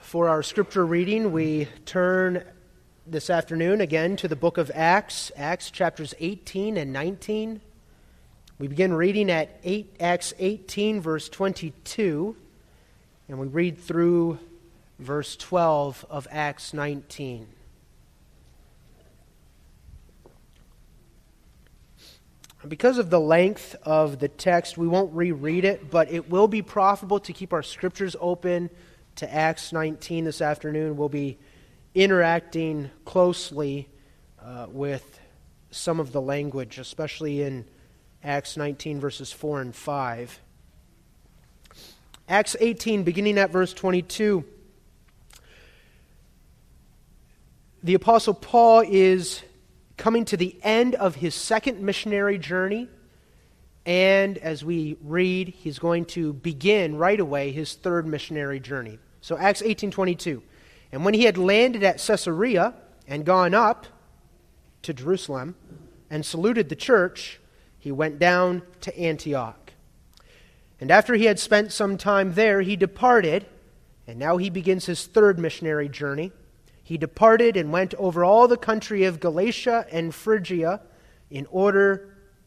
For our scripture reading, we turn this afternoon again to the book of Acts, Acts chapters 18 and 19. We begin reading at Acts 18, verse 22, and we read through verse 12 of Acts 19. Because of the length of the text, we won't reread it, but it will be profitable to keep our scriptures open to Acts 19 this afternoon. We'll be interacting closely with some of the language, especially in Acts 19, verses 4 and 5. Acts 18, beginning at verse 22. The Apostle Paul is coming to the end of his second missionary journey, and as we read, he's going to begin right away his third missionary journey. So Acts 18:22. And when he had landed at Caesarea and gone up to Jerusalem and saluted the church, he went down to Antioch. And after he had spent some time there, he departed, and now he begins his third missionary journey. He departed and went over all the country of Galatia and Phrygia in order,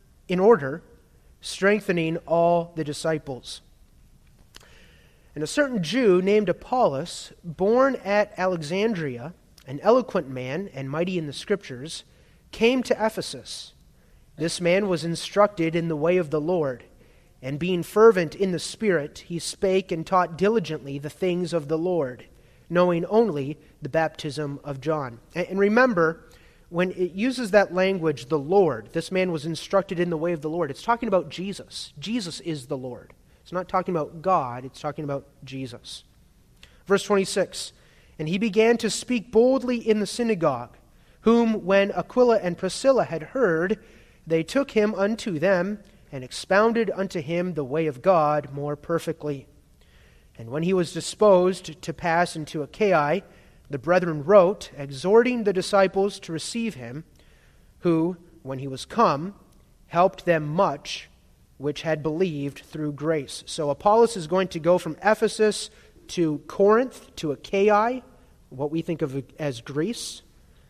strengthening all the disciples. And a certain Jew named Apollos, born at Alexandria, an eloquent man and mighty in the Scriptures, came to Ephesus. This man was instructed in the way of the Lord, and being fervent in the Spirit, he spake and taught diligently the things of the Lord, knowing only the baptism of John. And remember, when it uses that language, the Lord, this man was instructed in the way of the Lord, it's talking about Jesus. Jesus is the Lord. It's not talking about God, it's talking about Jesus. Verse 26, and he began to speak boldly in the synagogue, whom when Aquila and Priscilla had heard, they took him unto them, and expounded unto him the way of God more perfectly. And when he was disposed to pass into Achaia, the brethren wrote, exhorting the disciples to receive him, who, when he was come, helped them much, which had believed through grace. So Apollos is going to go from Ephesus to Corinth, to Achaia, what we think of as Greece.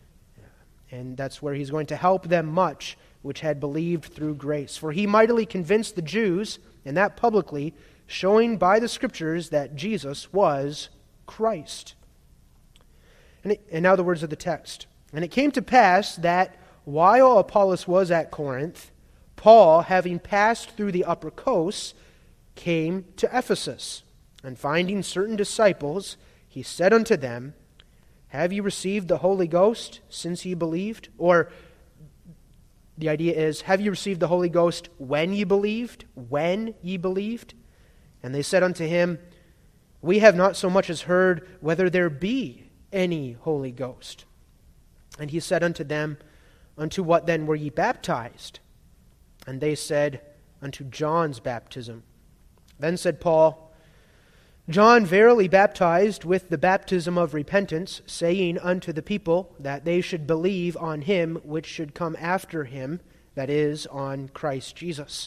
And that's where he's going to help them much, which had believed through grace. For he mightily convinced the Jews, and that publicly, showing by the Scriptures that Jesus was Christ. And now the words of the text. And it came to pass that while Apollos was at Corinth, Paul, having passed through the upper coasts, came to Ephesus. And finding certain disciples, he said unto them, have ye received the Holy Ghost since ye believed? Or the idea is, have ye received the Holy Ghost when ye believed? When ye believed? And they said unto him, we have not so much as heard whether there be any Holy Ghost. And he said unto them, unto what then were ye baptized? And they said, unto John's baptism. Then said Paul, John verily baptized with the baptism of repentance, saying unto the people that they should believe on him which should come after him, that is, on Christ Jesus.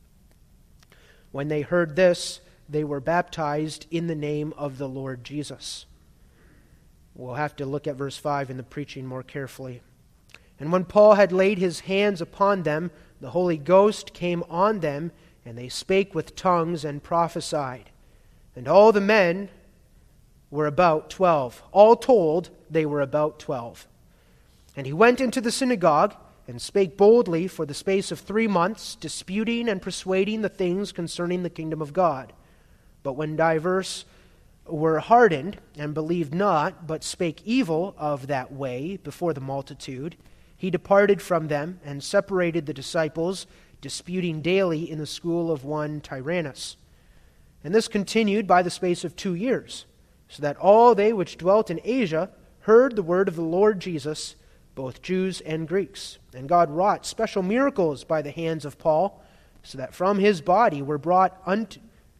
When they heard this, they were baptized in the name of the Lord Jesus. We'll have to look at verse 5 in the preaching more carefully. And when Paul had laid his hands upon them, the Holy Ghost came on them, and they spake with tongues and prophesied. And all the men were about 12. All told, they were about 12. And he went into the synagogue, and spake boldly for the space of 3 months, disputing and persuading the things concerning the kingdom of God. But when divers were hardened, and believed not, but spake evil of that way before the multitude, he departed from them, and separated the disciples, disputing daily in the school of one Tyrannus. And this continued by the space of 2 years, so that all they which dwelt in Asia heard the word of the Lord Jesus, both Jews and Greeks. And God wrought special miracles by the hands of Paul, so that from his body were brought unto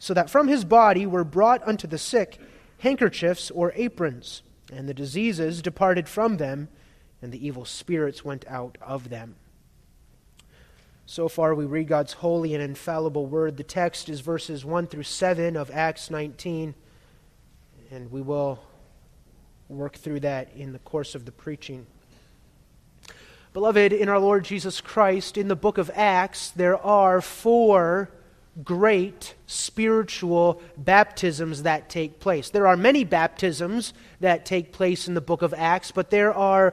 the sick handkerchiefs or aprons, and the diseases departed from them, and the evil spirits went out of them. So far we read God's holy and infallible word. The text is verses 1 through 7 of Acts 19, and we will work through that in the course of the preaching. Beloved, in our Lord Jesus Christ, in the book of Acts, there are 4 great spiritual baptisms that take place. There are many baptisms that take place in the book of Acts, but there are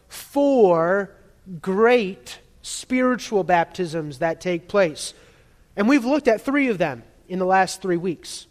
4 great spiritual baptisms that take place. And we've looked at 3 of them in the last 3 weeks,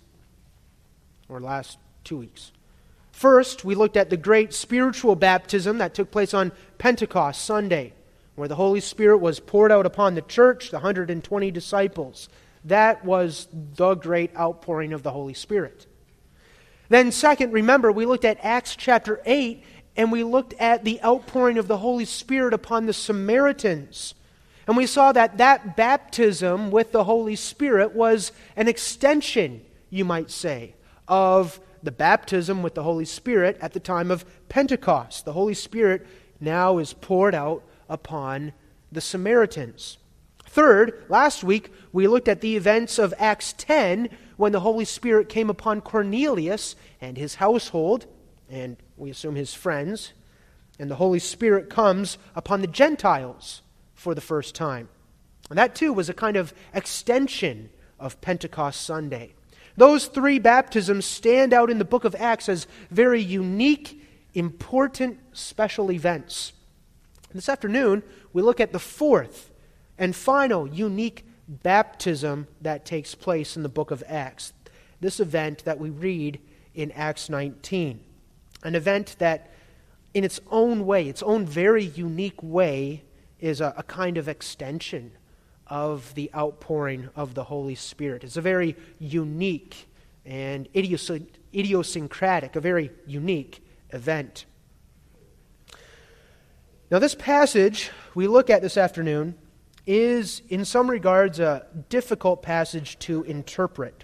or last 2 weeks. First, we looked at the great spiritual baptism that took place on Pentecost Sunday, where the Holy Spirit was poured out upon the church, the 120 disciples. That was the great outpouring of the Holy Spirit. Then second, remember, we looked at Acts chapter 8, and we looked at the outpouring of the Holy Spirit upon the Samaritans. And we saw that that baptism with the Holy Spirit was an extension, you might say, of the baptism with the Holy Spirit at the time of Pentecost. The Holy Spirit now is poured out upon the Samaritans. Third, last week we looked at the events of Acts 10 when the Holy Spirit came upon Cornelius and his household, and we assume his friends, and the Holy Spirit comes upon the Gentiles for the first time. And that too was a kind of extension of Pentecost Sunday. Those 3 baptisms stand out in the book of Acts as very unique, important, special events. This afternoon, we look at the 4th and final unique baptism that takes place in the book of Acts. This event that we read in Acts 19. An event that in its own way, its own very unique way, is a kind of extension of the outpouring of the Holy Spirit. It's a very unique and idiosyncratic, a very unique event. Now, this passage we look at this afternoon is, in some regards, a difficult passage to interpret.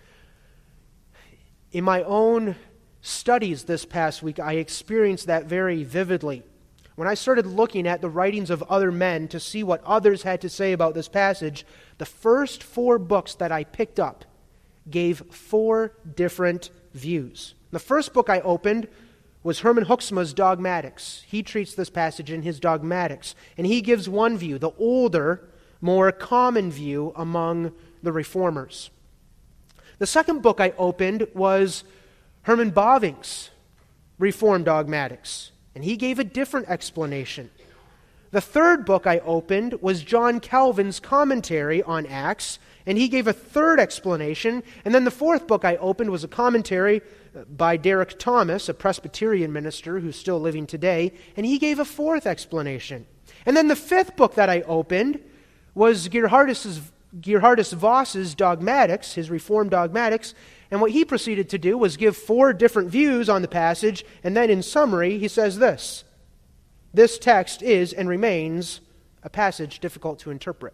In my own studies this past week, I experienced that very vividly. When I started looking at the writings of other men to see what others had to say about this passage, the first 4 books that I picked up gave 4 different views. The first book I opened was Herman Hoeksema's Dogmatics. He treats this passage in his Dogmatics, and he gives one view, the older, more common view among the Reformers. The second book I opened was Herman Bavinck's Reformed Dogmatics, and he gave a different explanation. The third book I opened was John Calvin's commentary on Acts, and he gave a third explanation. And then the fourth book I opened was a commentary by Derek Thomas, a Presbyterian minister who's still living today, and he gave a fourth explanation. And then the fifth book that I opened was Gerhardus Voss's Dogmatics, his Reformed Dogmatics, and what he proceeded to do was give 4 different views on the passage, and then in summary he says this: this text is and remains a passage difficult to interpret.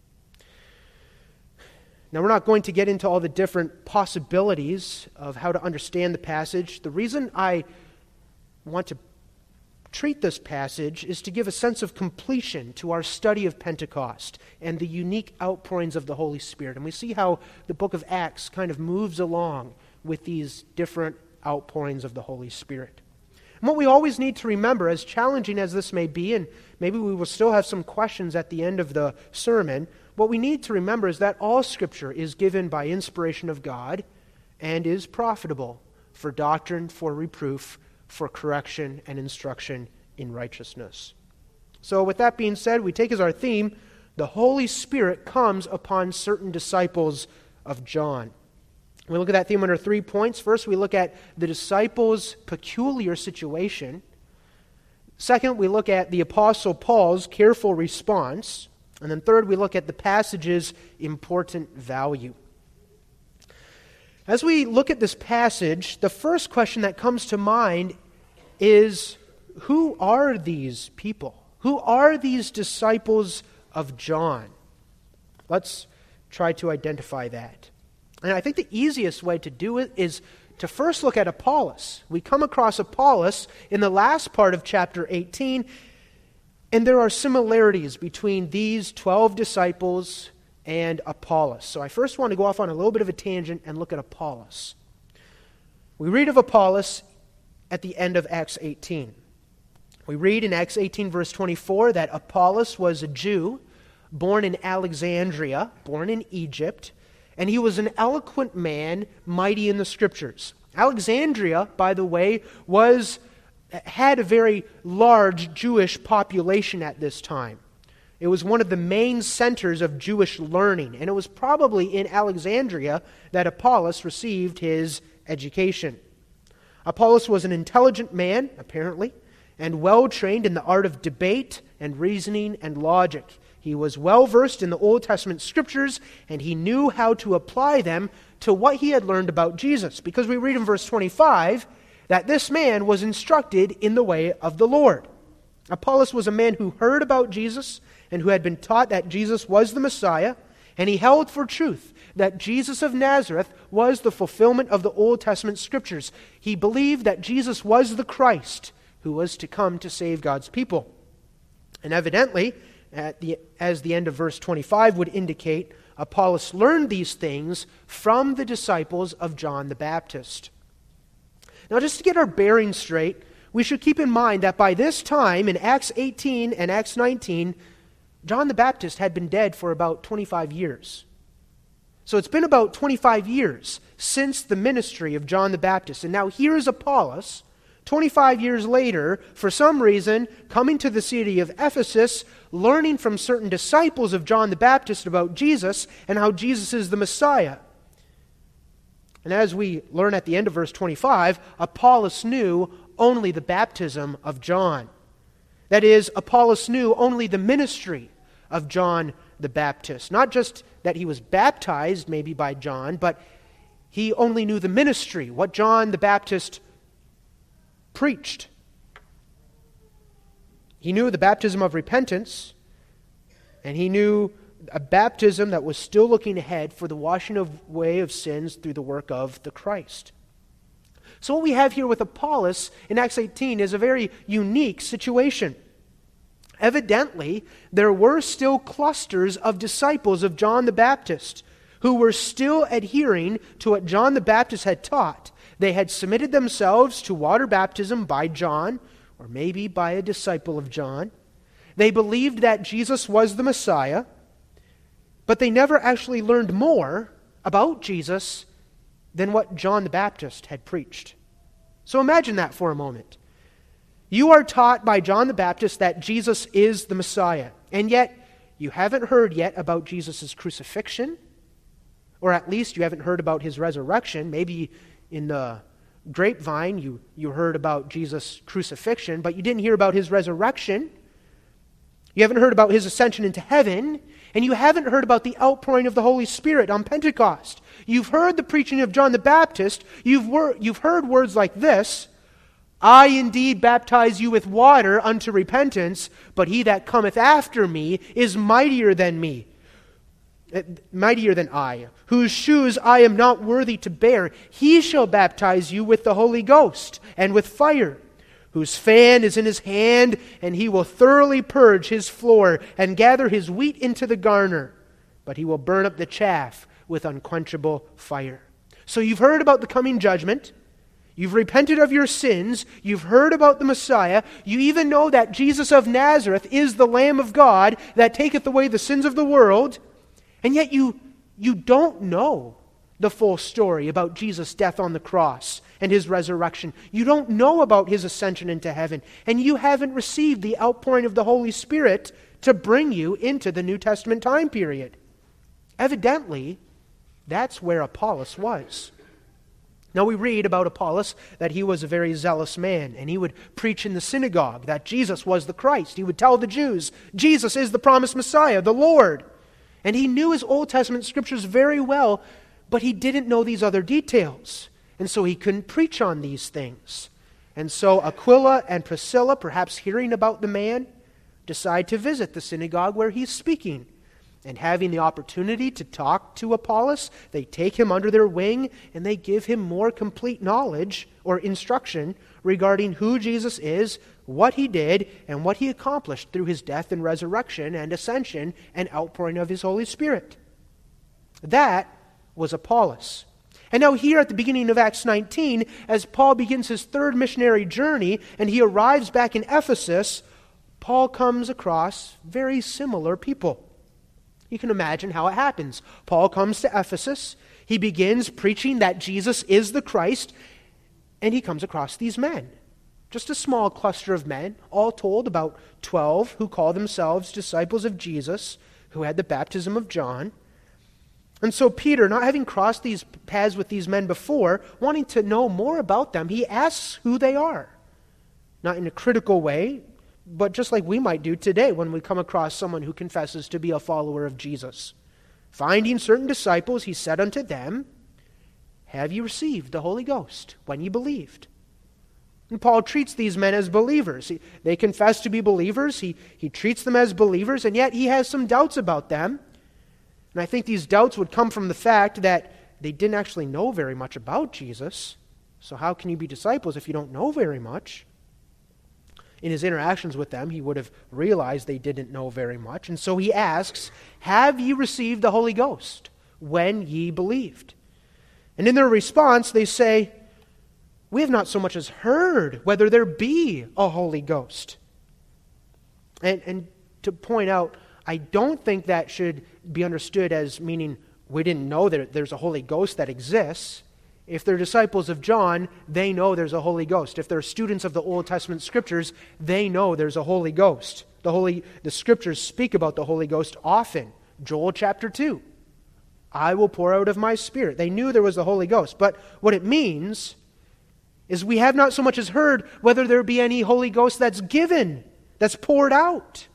Now, we're not going to get into all the different possibilities of how to understand the passage. The reason I want to treat this passage is to give a sense of completion to our study of Pentecost and the unique outpourings of the Holy Spirit. And we see how the book of Acts kind of moves along with these different outpourings of the Holy Spirit. And what we always need to remember, as challenging as this may be, and maybe we will still have some questions at the end of the sermon, what we need to remember is that all Scripture is given by inspiration of God and is profitable for doctrine, for reproof, for correction, and instruction in righteousness. So with that being said, we take as our theme, the Holy Spirit comes upon certain disciples of John. We look at that theme under 3 points. First, we look at the disciples' peculiar situation. Second, we look at the Apostle Paul's careful response. And then third, we look at the passage's important value. As we look at this passage, the first question that comes to mind is, who are these people? Who are these disciples of John? Let's try to identify that. And I think the easiest way to do it is to first look at Apollos. We come across Apollos in the last part of chapter 18, and there are similarities between these 12 disciples and Apollos. So I first want to go off on a little bit of a tangent and look at Apollos. We read of Apollos at the end of Acts 18. We read in Acts 18, verse 24, that Apollos was a Jew, born in Alexandria, born in Egypt, and he was an eloquent man, mighty in the Scriptures. Alexandria, by the way, had a very large Jewish population at this time. It was one of the main centers of Jewish learning, and it was probably in Alexandria that Apollos received his education. Apollos was an intelligent man, apparently, and well-trained in the art of debate and reasoning and logic. He was well-versed in the Old Testament Scriptures, and he knew how to apply them to what he had learned about Jesus. Because we read in verse 25 that this man was instructed in the way of the Lord. Apollos was a man who heard about Jesus and who had been taught that Jesus was the Messiah, and he held for truth that Jesus of Nazareth was the fulfillment of the Old Testament Scriptures. He believed that Jesus was the Christ who was to come to save God's people. And evidently, as the end of verse 25 would indicate, Apollos learned these things from the disciples of John the Baptist. Now, just to get our bearings straight, we should keep in mind that by this time, in Acts 18 and Acts 19, John the Baptist had been dead for about 25 years. So it's been about 25 years since the ministry of John the Baptist. And now here is Apollos, 25 years later, for some reason, coming to the city of Ephesus, learning from certain disciples of John the Baptist about Jesus and how Jesus is the Messiah. And as we learn at the end of verse 25, Apollos knew only the baptism of John. That is, Apollos knew only the ministry of John the Baptist. Not just that he was baptized maybe by John, but he only knew the ministry, what John the Baptist preached. He knew the baptism of repentance, and he knew a baptism that was still looking ahead for the washing away of sins through the work of the Christ. So what we have here with Apollos in Acts 18 is a very unique situation. Evidently, there were still clusters of disciples of John the Baptist who were still adhering to what John the Baptist had taught. They had submitted themselves to water baptism by John, or maybe by a disciple of John. They believed that Jesus was the Messiah, but they never actually learned more about Jesus than what John the Baptist had preached. So imagine that for a moment. You are taught by John the Baptist that Jesus is the Messiah, and yet you haven't heard yet about Jesus' crucifixion, or at least you haven't heard about his resurrection. Maybe in the grapevine you heard about Jesus' crucifixion, but you didn't hear about his resurrection. You haven't heard about his ascension into heaven, and you haven't heard about the outpouring of the Holy Spirit on Pentecost. You've heard the preaching of John the Baptist. You've heard words like this: I indeed baptize you with water unto repentance, but he that cometh after me is mightier than I, whose shoes I am not worthy to bear. He shall baptize you with the Holy Ghost and with fire, whose fan is in his hand, and he will thoroughly purge his floor and gather his wheat into the garner, but he will burn up the chaff with unquenchable fire. So you've heard about the coming judgment. You've repented of your sins. You've heard about the Messiah. You even know that Jesus of Nazareth is the Lamb of God that taketh away the sins of the world. And yet you don't know the full story about Jesus' death on the cross and his resurrection. You don't know about his ascension into heaven. And you haven't received the outpouring of the Holy Spirit to bring you into the New Testament time period. Evidently, that's where Apollos was. Now we read about Apollos that he was a very zealous man, and he would preach in the synagogue that Jesus was the Christ. He would tell the Jews, Jesus is the promised Messiah, the Lord. And he knew his Old Testament scriptures very well, but he didn't know these other details. And so he couldn't preach on these things. And so Aquila and Priscilla, perhaps hearing about the man, decide to visit the synagogue where he's speaking. And having the opportunity to talk to Apollos, they take him under their wing and they give him more complete knowledge or instruction regarding who Jesus is, what he did, and what he accomplished through his death and resurrection and ascension and outpouring of his Holy Spirit. That was Apollos. And now here at the beginning of Acts 19, as Paul begins his third missionary journey and he arrives back in Ephesus, Paul comes across very similar people. You can imagine how it happens. Paul comes to Ephesus, he begins preaching that Jesus is the Christ, and he comes across these men. Just a small cluster of men, all told about 12, who call themselves disciples of Jesus, who had the baptism of John. And so Peter, not having crossed these paths with these men before, wanting to know more about them, he asks who they are. Not in a critical way, but just like we might do today when we come across someone who confesses to be a follower of Jesus. Finding certain disciples, he said unto them, have you received the Holy Ghost when you believed? And Paul treats these men as believers. They confess to be believers. He treats them as believers, and yet he has some doubts about them. And I think these doubts would come from the fact that they didn't actually know very much about Jesus. So how can you be disciples if you don't know very much? In his interactions with them, he would have realized they didn't know very much. And so he asks, have ye received the Holy Ghost when ye believed? And in their response, they say, we have not so much as heard whether there be a Holy Ghost. And to point out, I don't think that should be understood as meaning we didn't know that there's a Holy Ghost that exists. If they're disciples of John, they know there's a Holy Ghost. If they're students of the Old Testament Scriptures, they know there's a Holy Ghost. The Scriptures speak about the Holy Ghost often. Joel chapter 2. I will pour out of my Spirit. They knew there was the Holy Ghost. But what it means is we have not so much as heard whether there be any Holy Ghost that's given, that's poured out.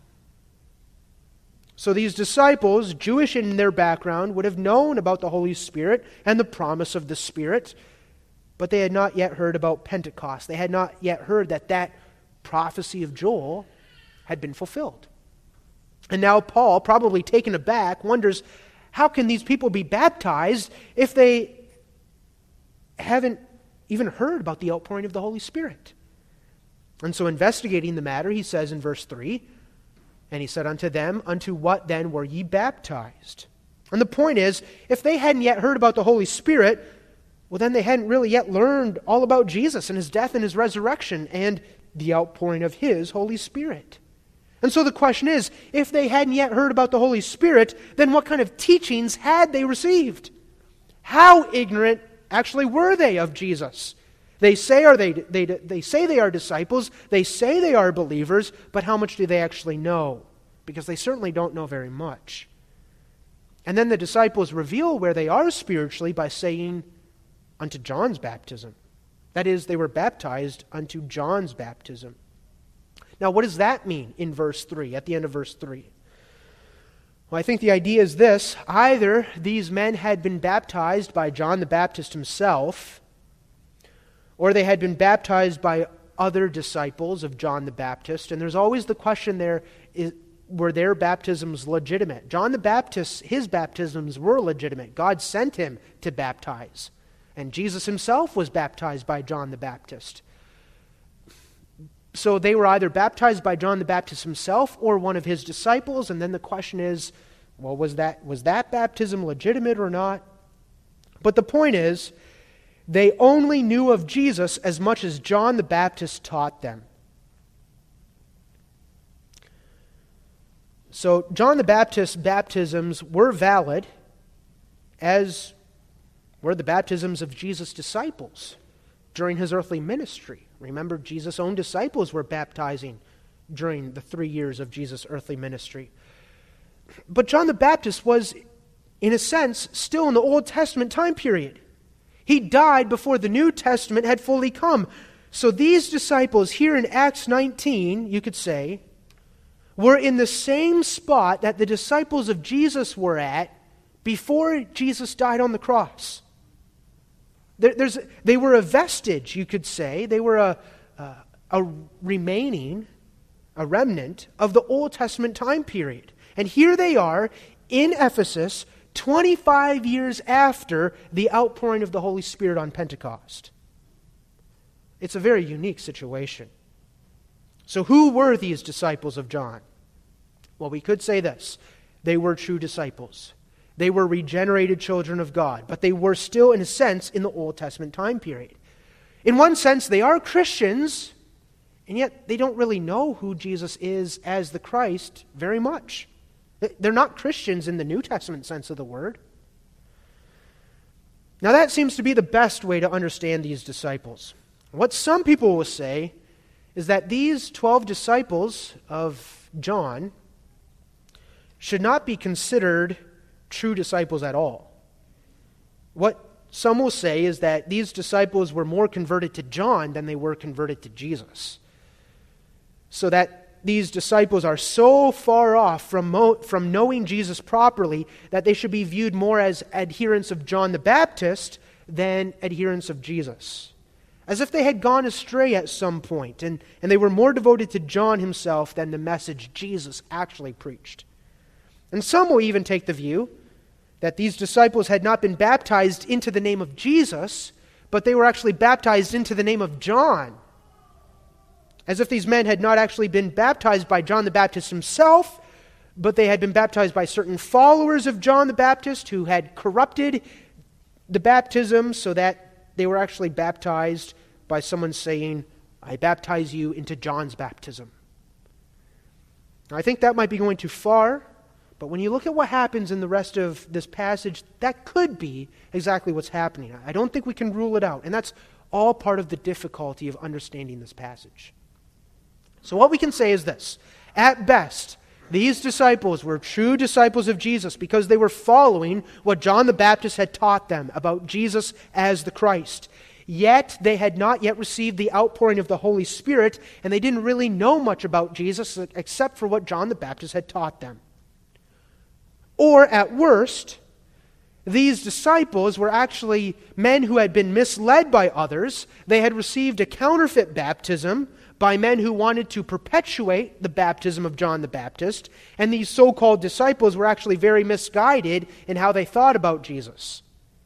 So these disciples, Jewish in their background, would have known about the Holy Spirit and the promise of the Spirit, but they had not yet heard about Pentecost. They had not yet heard that prophecy of Joel had been fulfilled. And now Paul, probably taken aback, wonders, how can these people be baptized if they haven't even heard about the outpouring of the Holy Spirit? And so investigating the matter, he says in verse 3, and he said unto them, unto what then were ye baptized? And the point is, if they hadn't yet heard about the Holy Spirit, well then they hadn't really yet learned all about Jesus and his death and his resurrection and the outpouring of his Holy Spirit. And so the question is, if they hadn't yet heard about the Holy Spirit, then what kind of teachings had they received? How ignorant actually were they of Jesus? They say they say they are disciples, they say they are believers, but how much do they actually know? Because they certainly don't know very much. And then the disciples reveal where they are spiritually by saying, unto John's baptism. That is, they were baptized unto John's baptism. Now, what does that mean in verse 3, at the end of verse 3? Well, I think the idea is this. Either these men had been baptized by John the Baptist himself, or they had been baptized by other disciples of John the Baptist. And there's always the question there, were their baptisms legitimate? John the Baptist, his baptisms were legitimate. God sent him to baptize. And Jesus himself was baptized by John the Baptist. So they were either baptized by John the Baptist himself or one of his disciples. And then the question is, well, was that baptism legitimate or not? But the point is, they only knew of Jesus as much as John the Baptist taught them. So John the Baptist's baptisms were valid, as were the baptisms of Jesus' disciples during his earthly ministry. Remember, Jesus' own disciples were baptizing during the 3 years of Jesus' earthly ministry. But John the Baptist was, in a sense, still in the Old Testament time period. He died before the New Testament had fully come. So these disciples here in Acts 19, you could say, were in the same spot that the disciples of Jesus were at before Jesus died on the cross. They were a vestige, you could say. They were a remaining, a remnant of the Old Testament time period. And here they are in Ephesus, 25 years after the outpouring of the Holy Spirit on Pentecost. It's a very unique situation. So who were these disciples of John? Well, we could say this. They were true disciples. They were regenerated children of God, but they were still, in a sense, in the Old Testament time period. In one sense, they are Christians, and yet they don't really know who Jesus is as the Christ very much. They're not Christians in the New Testament sense of the word. Now that seems to be the best way to understand these disciples. What some people will say is that these 12 disciples of John should not be considered true disciples at all. What some will say is that these disciples were more converted to John than they were converted to Jesus. So that these disciples are so far off from knowing Jesus properly that they should be viewed more as adherents of John the Baptist than adherents of Jesus. As if they had gone astray at some point, and they were more devoted to John himself than the message Jesus actually preached. And some will even take the view that these disciples had not been baptized into the name of Jesus, but they were actually baptized into the name of John. As if these men had not actually been baptized by John the Baptist himself, but they had been baptized by certain followers of John the Baptist who had corrupted the baptism so that they were actually baptized by someone saying, I baptize you into John's baptism. Now, I think that might be going too far, but when you look at what happens in the rest of this passage, that could be exactly what's happening. I don't think we can rule it out, and that's all part of the difficulty of understanding this passage. So what we can say is this. At best, these disciples were true disciples of Jesus because they were following what John the Baptist had taught them about Jesus as the Christ. Yet they had not yet received the outpouring of the Holy Spirit, and they didn't really know much about Jesus except for what John the Baptist had taught them. Or at worst, these disciples were actually men who had been misled by others. They had received a counterfeit baptism by men who wanted to perpetuate the baptism of John the Baptist, and these so-called disciples were actually very misguided in how they thought about Jesus.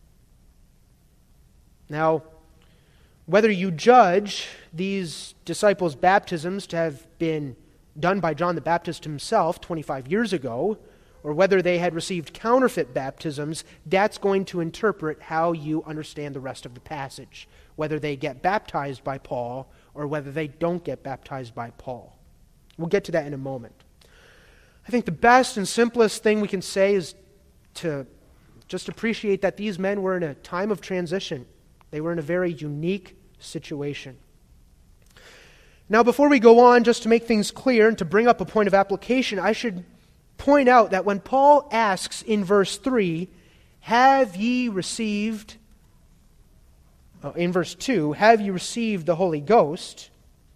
Now, whether you judge these disciples' baptisms to have been done by John the Baptist himself 25 years ago, or whether they had received counterfeit baptisms, that's going to interpret how you understand the rest of the passage, whether they get baptized by Paul or whether they don't get baptized by Paul. We'll get to that in a moment. I think the best and simplest thing we can say is to just appreciate that these men were in a time of transition. They were in a very unique situation. Now, before we go on, just to make things clear and to bring up a point of application, I should point out that when Paul asks in verse 3, have ye received, in verse 2, have you received the Holy Ghost?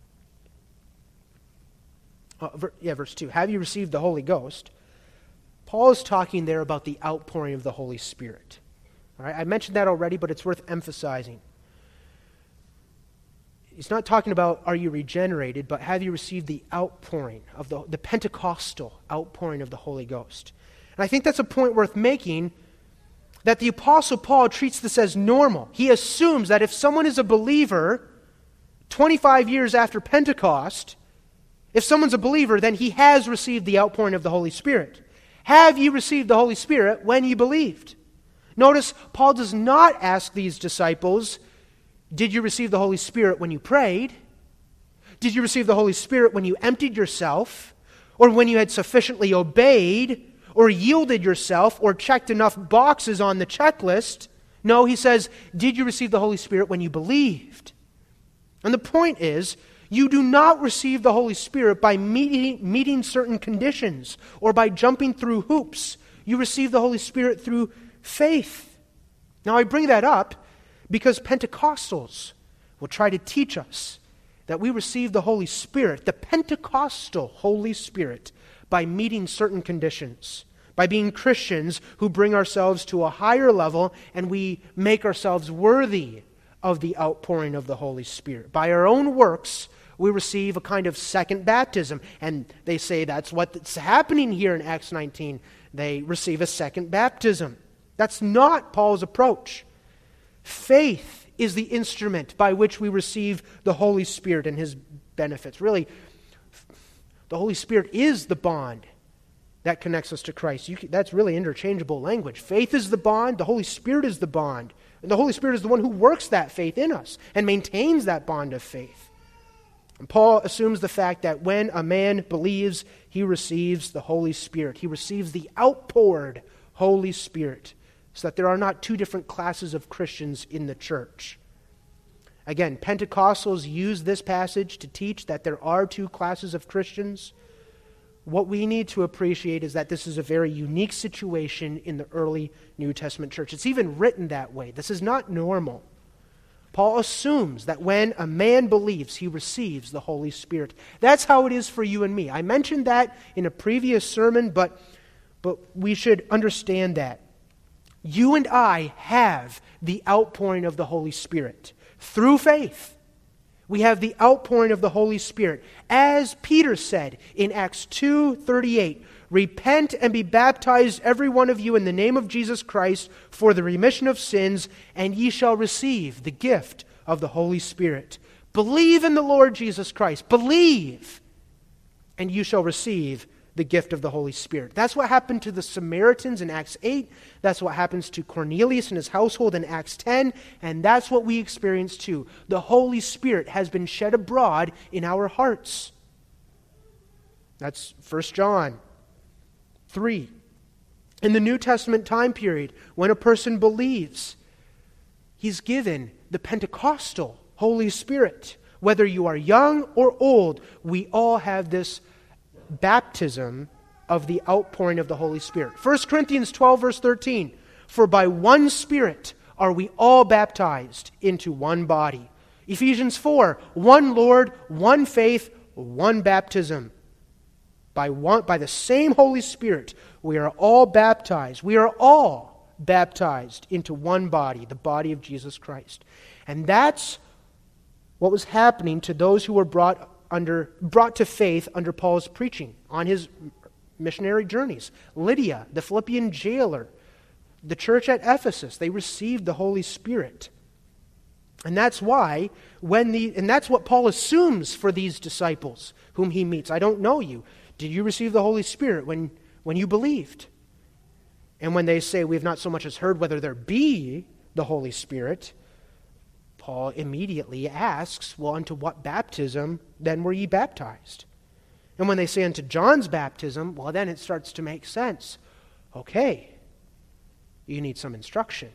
Verse 2, have you received the Holy Ghost? Paul is talking there about the outpouring of the Holy Spirit. All right, I mentioned that already, but it's worth emphasizing. He's not talking about are you regenerated, but have you received the outpouring of the Pentecostal outpouring of the Holy Ghost. And I think that's a point worth making, that the Apostle Paul treats this as normal. He assumes that if someone is a believer 25 years after Pentecost, if someone's a believer, then he has received the outpouring of the Holy Spirit. Have you received the Holy Spirit when you believed? Notice, Paul does not ask these disciples, did you receive the Holy Spirit when you prayed? Did you receive the Holy Spirit when you emptied yourself? Or when you had sufficiently obeyed? Or yielded yourself? Or checked enough boxes on the checklist? No, he says, did you receive the Holy Spirit when you believed? And the point is, you do not receive the Holy Spirit by meeting certain conditions or by jumping through hoops. You receive the Holy Spirit through faith. Now, I bring that up because Pentecostals will try to teach us that we receive the Holy Spirit, the Pentecostal Holy Spirit, by meeting certain conditions, by being Christians who bring ourselves to a higher level and we make ourselves worthy of the outpouring of the Holy Spirit. By our own works, we receive a kind of second baptism. And they say that's what's happening here in Acts 19. They receive a second baptism. That's not Paul's approach. Faith is the instrument by which we receive the Holy Spirit and His benefits. Really, the Holy Spirit is the bond that connects us to Christ. That's really interchangeable language. Faith is the bond. The Holy Spirit is the bond. And the Holy Spirit is the one who works that faith in us and maintains that bond of faith. And Paul assumes the fact that when a man believes, he receives the Holy Spirit. He receives the outpoured Holy Spirit, so that there are not two different classes of Christians in the church. Again, Pentecostals use this passage to teach that there are two classes of Christians. What we need to appreciate is that this is a very unique situation in the early New Testament church. It's even written that way. This is not normal. Paul assumes that when a man believes, he receives the Holy Spirit. That's how it is for you and me. I mentioned that in a previous sermon, but we should understand that. You and I have the outpouring of the Holy Spirit through faith. We have the outpouring of the Holy Spirit. As Peter said in Acts 2:38, "Repent and be baptized, every one of you, in the name of Jesus Christ, for the remission of sins, and ye shall receive the gift of the Holy Spirit." Believe in the Lord Jesus Christ. Believe, and you shall receive the gift of the Holy Spirit. That's what happened to the Samaritans in Acts 8. That's what happens to Cornelius and his household in Acts 10. And that's what we experience too. The Holy Spirit has been shed abroad in our hearts. That's 1 John 3. In the New Testament time period, when a person believes, he's given the Pentecostal Holy Spirit. Whether you are young or old, we all have this baptism of the outpouring of the Holy Spirit. 1 Corinthians 12, verse 13, "For by one Spirit are we all baptized into one body." Ephesians 4, "One Lord, one faith, one baptism." By the same Holy Spirit, we are all baptized. We are all baptized into one body, the body of Jesus Christ. And that's what was happening to those who were brought to faith under Paul's preaching on his missionary journeys. Lydia, the Philippian jailer, the church at Ephesus, they received the Holy Spirit. And that's why and that's what Paul assumes for these disciples whom he meets. "I don't know you. Did you receive the Holy Spirit when you believed?" And when they say, "We have not so much as heard whether there be the Holy Spirit," Paul immediately asks, "Well, unto what baptism then were ye baptized?" And when they say unto John's baptism, well, then it starts to make sense. Okay, you need some instruction.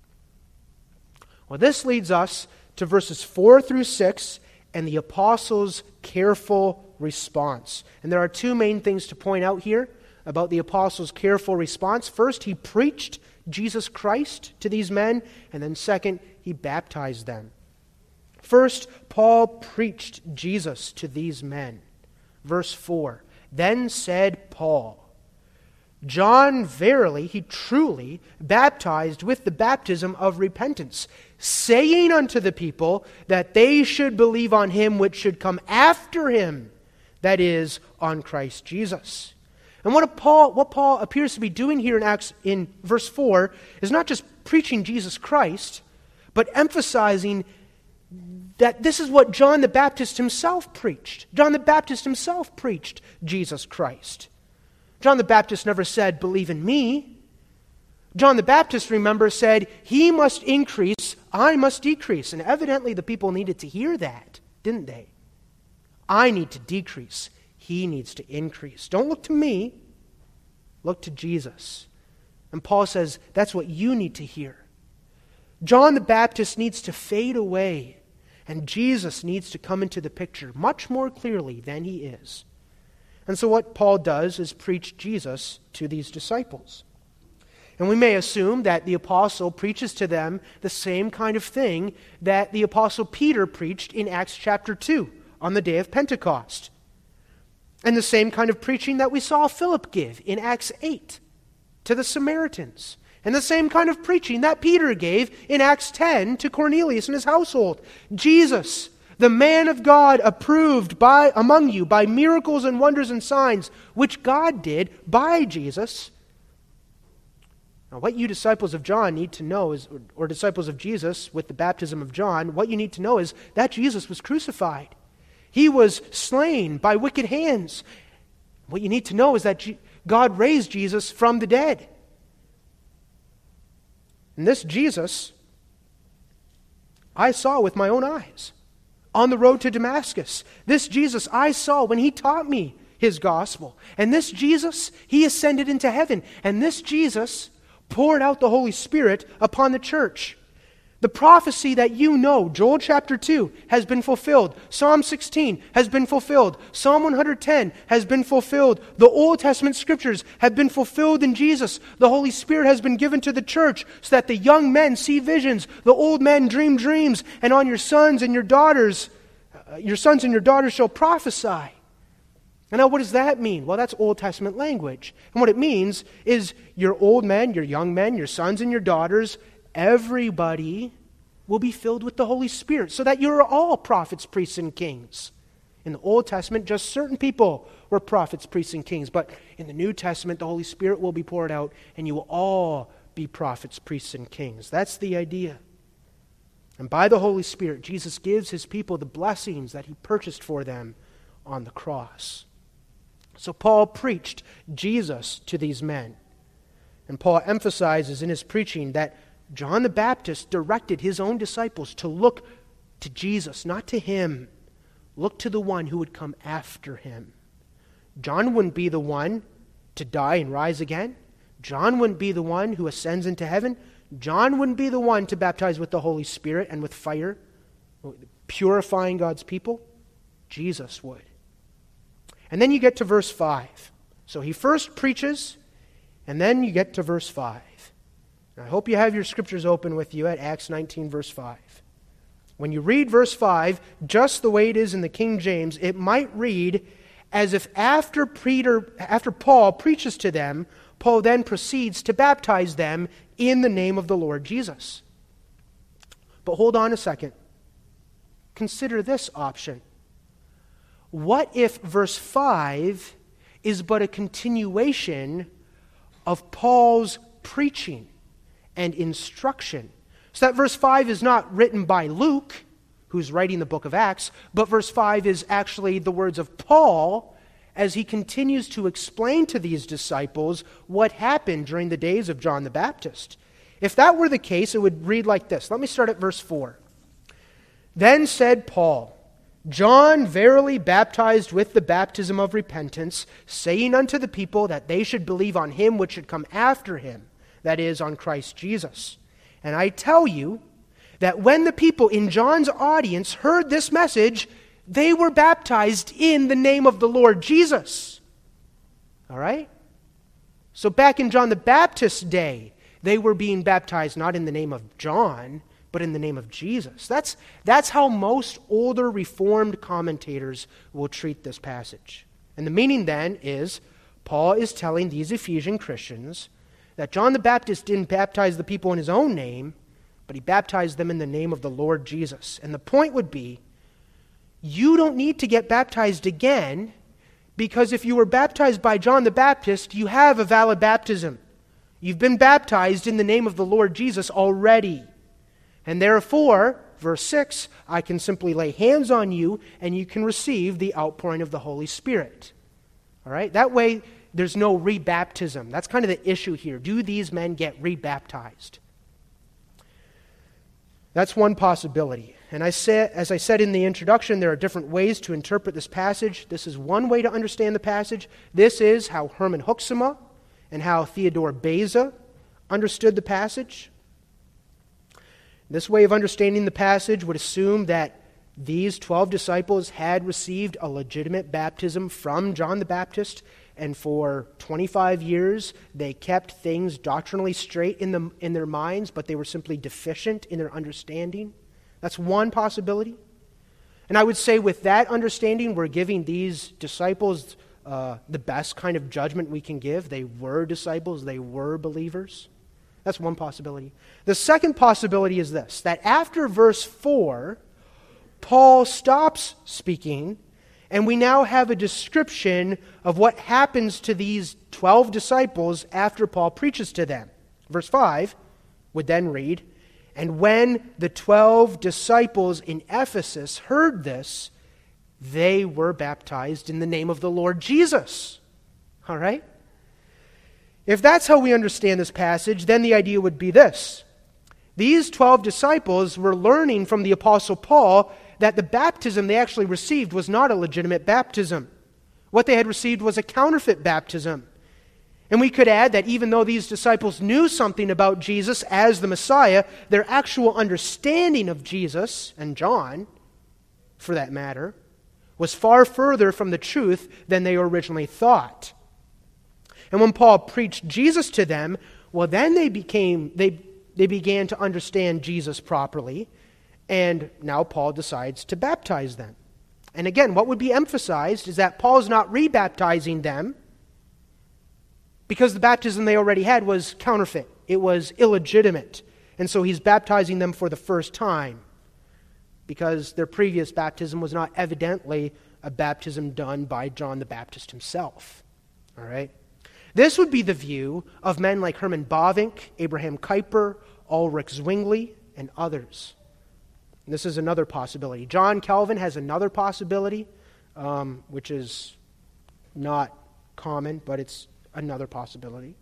Well, this leads us to verses 4 through 6 and the apostles' careful response. And there are two main things to point out here about the apostles' careful response. First, he preached Jesus Christ to these men, and then second, he baptized them. First, Paul preached Jesus to these men. Verse 4, "Then said Paul, John verily, he truly, baptized with the baptism of repentance, saying unto the people that they should believe on him which should come after him, that is, on Christ Jesus." And what Paul appears to be doing here in verse 4 is not just preaching Jesus Christ, but emphasizing that this is what John the Baptist himself preached. John the Baptist himself preached Jesus Christ. John the Baptist never said, "Believe in me." John the Baptist, remember, said, "He must increase, I must decrease." And evidently the people needed to hear that, didn't they? I need to decrease. He needs to increase. Don't look to me. Look to Jesus. And Paul says that's what you need to hear. John the Baptist needs to fade away, and Jesus needs to come into the picture much more clearly than he is. And so what Paul does is preach Jesus to these disciples. And we may assume that the apostle preaches to them the same kind of thing that the apostle Peter preached in Acts chapter 2 on the day of Pentecost. And the same kind of preaching that we saw Philip give in Acts 8 to the Samaritans. And the same kind of preaching that Peter gave in Acts 10 to Cornelius and his household. Jesus, the man of God, approved among you by miracles and wonders and signs, which God did by Jesus. Now, what you disciples of John need to know is, or disciples of Jesus with the baptism of John, what you need to know is that Jesus was crucified. He was slain by wicked hands. What you need to know is that God raised Jesus from the dead. And this Jesus, I saw with my own eyes on the road to Damascus. This Jesus I saw when he taught me his gospel. And this Jesus, he ascended into heaven. And this Jesus poured out the Holy Spirit upon the church. The prophecy that you know, Joel chapter 2, has been fulfilled. Psalm 16 has been fulfilled. Psalm 110 has been fulfilled. The Old Testament scriptures have been fulfilled in Jesus. The Holy Spirit has been given to the church so that the young men see visions, the old men dream dreams, and on your sons and your daughters shall prophesy. And now what does that mean? Well, that's Old Testament language. And what it means is your old men, your young men, your sons and your daughters, everybody will be filled with the Holy Spirit so that you're all prophets, priests, and kings. In the Old Testament, just certain people were prophets, priests, and kings. But in the New Testament, the Holy Spirit will be poured out and you will all be prophets, priests, and kings. That's the idea. And by the Holy Spirit, Jesus gives his people the blessings that he purchased for them on the cross. So Paul preached Jesus to these men. And Paul emphasizes in his preaching that John the Baptist directed his own disciples to look to Jesus, not to him. Look to the one who would come after him. John wouldn't be the one to die and rise again. John wouldn't be the one who ascends into heaven. John wouldn't be the one to baptize with the Holy Spirit and with fire, purifying God's people. Jesus would. And then you get to verse 5. So he first preaches, and then you get to verse 5. I hope you have your scriptures open with you at Acts 19, verse 5. When you read verse 5, just the way it is in the King James, it might read as if after Paul preaches to them, Paul then proceeds to baptize them in the name of the Lord Jesus. But hold on a second. Consider this option. What if verse 5 is but a continuation of Paul's preaching and instruction? So that verse 5 is not written by Luke, who's writing the book of Acts, but verse 5 is actually the words of Paul as he continues to explain to these disciples what happened during the days of John the Baptist. If that were the case, it would read like this. Let me start at verse 4. Then said Paul, John verily baptized with the baptism of repentance, saying unto the people that they should believe on him which should come after him, that is, on Christ Jesus. And I tell you that when the people in John's audience heard this message, they were baptized in the name of the Lord Jesus. All right? So back in John the Baptist's day, they were being baptized not in the name of John, but in the name of Jesus. That's how most older Reformed commentators will treat this passage. And the meaning then is, Paul is telling these Ephesian Christians that John the Baptist didn't baptize the people in his own name, but he baptized them in the name of the Lord Jesus. And the point would be, you don't need to get baptized again, because if you were baptized by John the Baptist, you have a valid baptism. You've been baptized in the name of the Lord Jesus already. And therefore, verse 6, I can simply lay hands on you and you can receive the outpouring of the Holy Spirit. All right? That way, there's no rebaptism. That's kind of the issue here. Do these men get rebaptized? That's one possibility. And as I said in the introduction, there are different ways to interpret this passage. This is one way to understand the passage. This is how Herman Hoeksema and how Theodore Beza understood the passage. This way of understanding the passage would assume that these 12 disciples had received a legitimate baptism from John the Baptist, and for 25 years they kept things doctrinally straight in their minds, but they were simply deficient in their understanding. That's one possibility. And I would say with that understanding, we're giving these disciples the best kind of judgment we can give. They were disciples, they were believers. That's one possibility. The second possibility is this, that after verse 4, Paul stops speaking, and we now have a description of what happens to these 12 disciples after Paul preaches to them. Verse 5 would then read, and when the 12 disciples in Ephesus heard this, they were baptized in the name of the Lord Jesus. All right? If that's how we understand this passage, then the idea would be this. These 12 disciples were learning from the Apostle Paul that the baptism they actually received was not a legitimate baptism. What they had received was a counterfeit baptism. And we could add that even though these disciples knew something about Jesus as the Messiah, their actual understanding of Jesus, and John, for that matter, was far further from the truth than they originally thought. And when Paul preached Jesus to them, well, then they began to understand Jesus properly, and now Paul decides to baptize them. And again, what would be emphasized is that Paul's not rebaptizing them because the baptism they already had was counterfeit. It was illegitimate. And so he's baptizing them for the first time because their previous baptism was not evidently a baptism done by John the Baptist himself. All right? This would be the view of men like Herman Bavinck, Abraham Kuyper, Ulrich Zwingli, and others. And this is another possibility. John Calvin has another possibility, which is not common, but it's another possibility.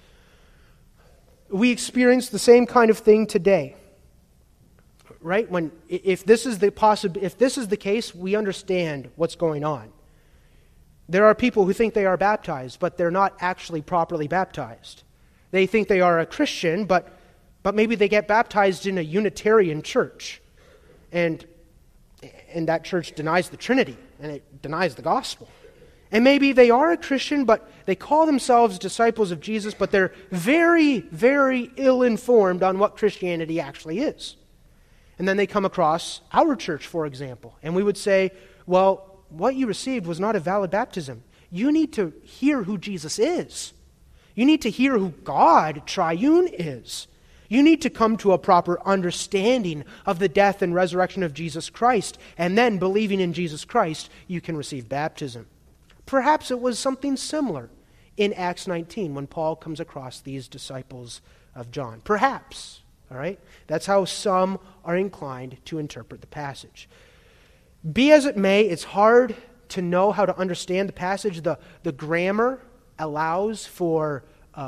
We experience the same kind of thing today, right? If this is the case, we understand what's going on. There are people who think they are baptized, but they're not actually properly baptized. They think they are a Christian, but maybe they get baptized in a Unitarian church. And that church denies the Trinity, and it denies the gospel. And maybe they are a Christian, but they call themselves disciples of Jesus, but they're very, very ill-informed on what Christianity actually is. And then they come across our church, for example, and we would say, well, what you received was not a valid baptism. You need to hear who Jesus is. You need to hear who God, triune, is. You need to come to a proper understanding of the death and resurrection of Jesus Christ, and then, believing in Jesus Christ, you can receive baptism. Perhaps it was something similar in Acts 19 when Paul comes across these disciples of John. Perhaps, all right? That's how some are inclined to interpret the passage. Be as it may, it's hard to know how to understand the passage. The grammar allows for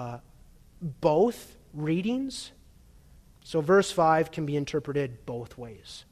both readings. So verse 5 can be interpreted both ways.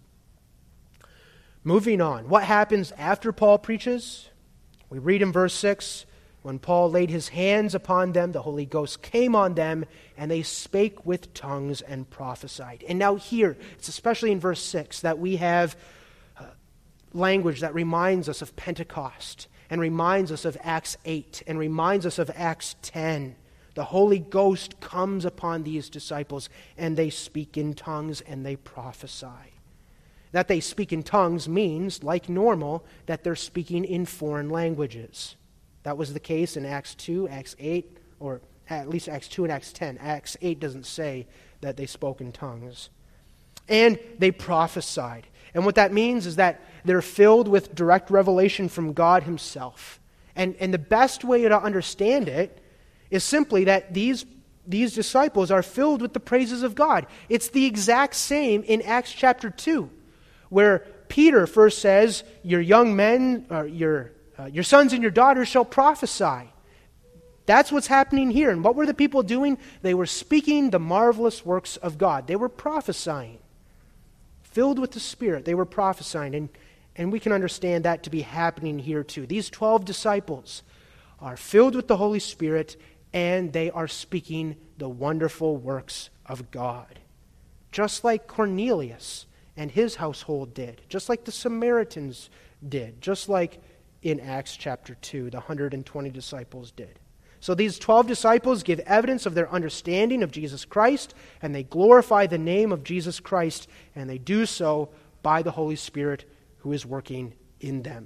Moving on. What happens after Paul preaches? We read in verse 6, when Paul laid his hands upon them, the Holy Ghost came on them, and they spake with tongues and prophesied. And now here, it's especially in verse 6 that we have language that reminds us of Pentecost and reminds us of Acts 8 and reminds us of Acts 10. The Holy Ghost comes upon these disciples and they speak in tongues and they prophesy. That they speak in tongues means, like normal, that they're speaking in foreign languages. That was the case in Acts 2, Acts 8, or at least Acts 2 and Acts 10. Acts 8 doesn't say that they spoke in tongues. And they prophesied. And what that means is that they're filled with direct revelation from God himself. And the best way to understand it is simply that these disciples are filled with the praises of God. It's the exact same in Acts chapter 2, where Peter first says, your young men, or your sons and your daughters shall prophesy. That's what's happening here. And what were the people doing? They were speaking the marvelous works of God. They were prophesying. Filled with the Spirit, they were prophesying. And we can understand that to be happening here too. These 12 disciples are filled with the Holy Spirit, and they are speaking the wonderful works of God. Just like Cornelius and his household did. Just like the Samaritans did. Just like in Acts chapter 2, the 120 disciples did. So these 12 disciples give evidence of their understanding of Jesus Christ, and they glorify the name of Jesus Christ, and they do so by the Holy Spirit who is working in them.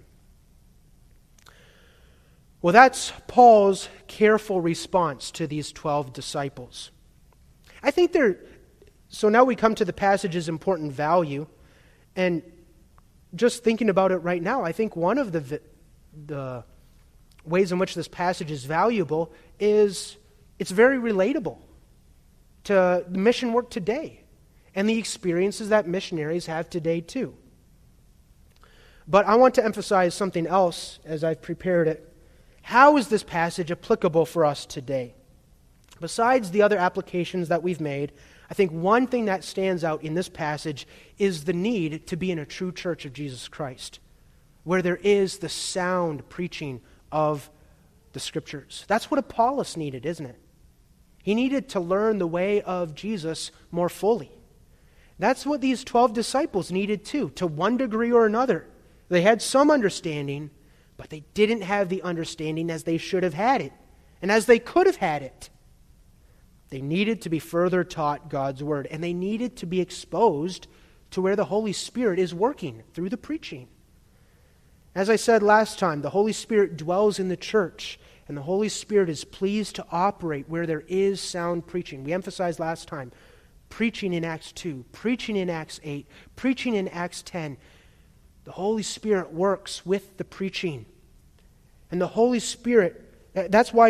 Well, that's Paul's careful response to these 12 disciples. I think so now we come to the passage's important value, and just thinking about it right now, I think one of the ways in which this passage is valuable is it's very relatable to the mission work today and the experiences that missionaries have today too. But I want to emphasize something else as I've prepared it. How is this passage applicable for us today? Besides the other applications that we've made, I think one thing that stands out in this passage is the need to be in a true church of Jesus Christ, where there is the sound preaching of the Scriptures. That's what Apollos needed, isn't it? He needed to learn the way of Jesus more fully. That's what these 12 disciples needed too, to one degree or another. They had some understanding, but they didn't have the understanding as they should have had it, and as they could have had it. They needed to be further taught God's Word, and they needed to be exposed to where the Holy Spirit is working through the preaching. As I said last time, the Holy Spirit dwells in the church, and the Holy Spirit is pleased to operate where there is sound preaching. We emphasized last time, preaching in Acts 2, preaching in Acts 8, preaching in Acts 10. The Holy Spirit works with the preaching. And the Holy Spirit, that's why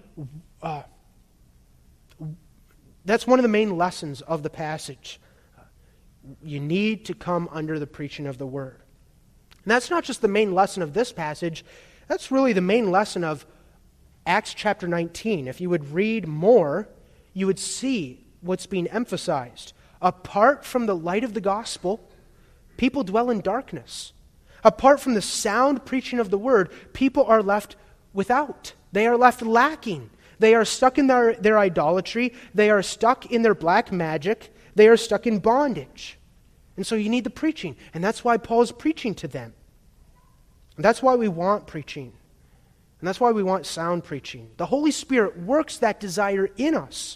that's one of the main lessons of the passage. You need to come under the preaching of the Word. And that's not just the main lesson of this passage, that's really the main lesson of Acts chapter 19. If you would read more, you would see what's being emphasized. Apart from the light of the gospel, people dwell in darkness. Apart from the sound preaching of the Word, people are left without. They are left lacking. They are stuck in their idolatry. They are stuck in their black magic. They are stuck in bondage. And so you need the preaching. And that's why Paul's preaching to them. And that's why we want preaching. And that's why we want sound preaching. The Holy Spirit works that desire in us.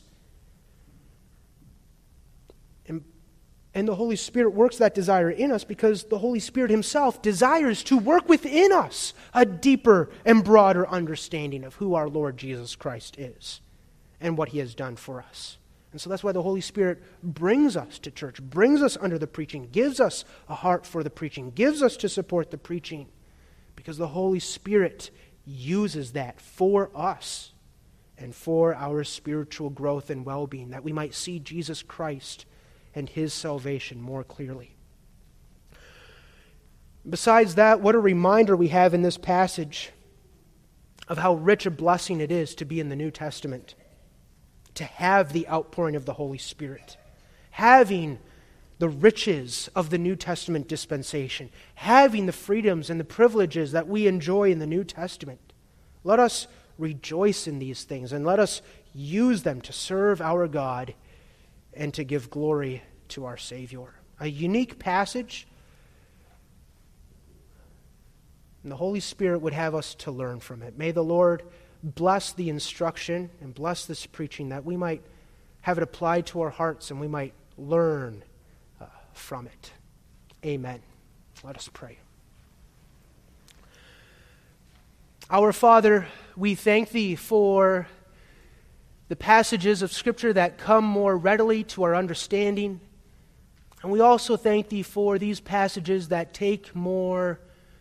And the Holy Spirit works that desire in us because the Holy Spirit Himself desires to work within us a deeper and broader understanding of who our Lord Jesus Christ is and what He has done for us. And so that's why the Holy Spirit brings us to church, brings us under the preaching, gives us a heart for the preaching, gives us to support the preaching, because the Holy Spirit uses that for us and for our spiritual growth and well-being, that we might see Jesus Christ and His salvation more clearly. Besides that, what a reminder we have in this passage of how rich a blessing it is to be in the New Testament, to have the outpouring of the Holy Spirit, having the riches of the New Testament dispensation, having the freedoms and the privileges that we enjoy in the New Testament. Let us rejoice in these things and let us use them to serve our God and to give glory to our Savior. A unique passage, and the Holy Spirit would have us to learn from it. May the Lord bless the instruction and bless this preaching, that we might have it applied to our hearts and we might learn from it. Amen. Let us pray. Our Father, we thank Thee for the passages of Scripture that come more readily to our understanding. And we also thank Thee for these passages that take more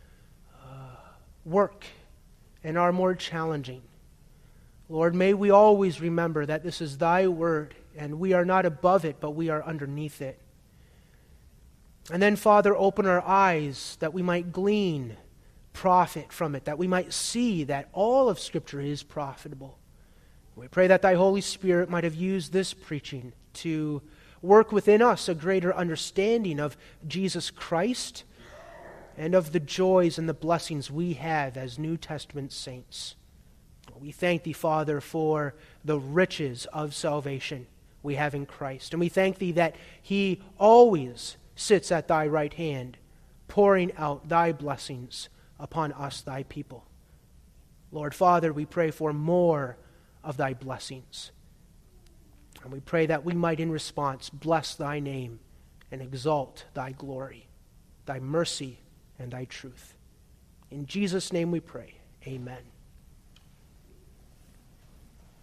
work and are more challenging. Lord, may we always remember that this is Thy Word, and we are not above it, but we are underneath it. And then, Father, open our eyes that we might glean profit from it, that we might see that all of Scripture is profitable. We pray that Thy Holy Spirit might have used this preaching to work within us a greater understanding of Jesus Christ and of the joys and the blessings we have as New Testament saints. We thank Thee, Father, for the riches of salvation we have in Christ. And we thank Thee that He always sits at Thy right hand, pouring out Thy blessings upon us, Thy people. Lord, Father, we pray for more of Thy blessings. And we pray that we might in response bless Thy name and exalt Thy glory, Thy mercy, and Thy truth. In Jesus' name we pray. Amen.